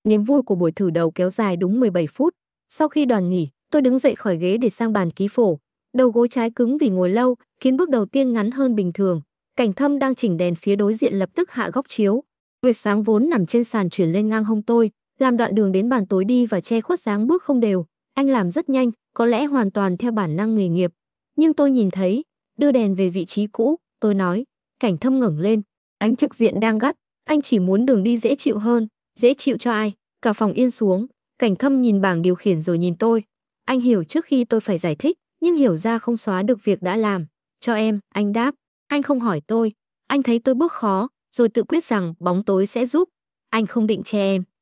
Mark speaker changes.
Speaker 1: Niềm vui của buổi thử đầu kéo dài đúng 17 phút. Sau khi đoàn nghỉ, tôi đứng dậy khỏi ghế để sang bàn ký phổ. Đầu gối trái cứng vì ngồi lâu, khiến bước đầu tiên ngắn hơn bình thường. Cảnh Thâm đang chỉnh đèn phía đối diện lập tức hạ góc chiếu. Nguyệt sáng vốn nằm trên sàn chuyển lên ngang hông tôi, làm đoạn đường đến bàn tối đi và che khuất dáng bước không đều. Anh làm rất nhanh, có lẽ hoàn toàn theo bản năng nghề nghiệp. Nhưng tôi nhìn thấy, đưa đèn về vị trí cũ, tôi nói. Cảnh Thâm ngẩng lên. Ánh trực diện đang gắt, anh chỉ muốn đường đi dễ chịu hơn. Dễ chịu cho ai? Cả phòng yên xuống. Cảnh Thâm nhìn bảng điều khiển rồi nhìn tôi. Anh hiểu trước khi tôi phải giải thích, nhưng hiểu ra không xóa được việc đã làm. Cho em, anh đáp. Anh không hỏi tôi. Anh thấy tôi bước khó, rồi tự quyết rằng bóng tối sẽ giúp. Anh không định che em.